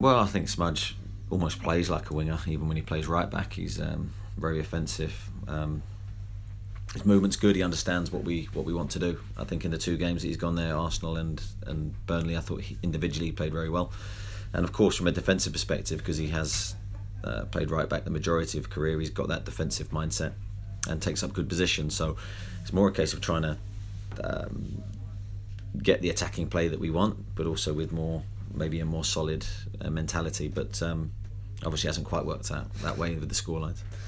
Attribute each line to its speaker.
Speaker 1: Well, I think Smudge almost plays like a winger, even when he plays right back. He's very offensive. His movement's good. He understands what we want to do. I think in the two games that he's gone there, Arsenal and Burnley, I thought he individually played very well. And of course, from a defensive perspective, because he has played right back the majority of career, he's got that defensive mindset and takes up good positions. So it's more a case of trying to get the attacking play that we want, but also with maybe a more solid mentality. But obviously hasn't quite worked out that way with the scorelines.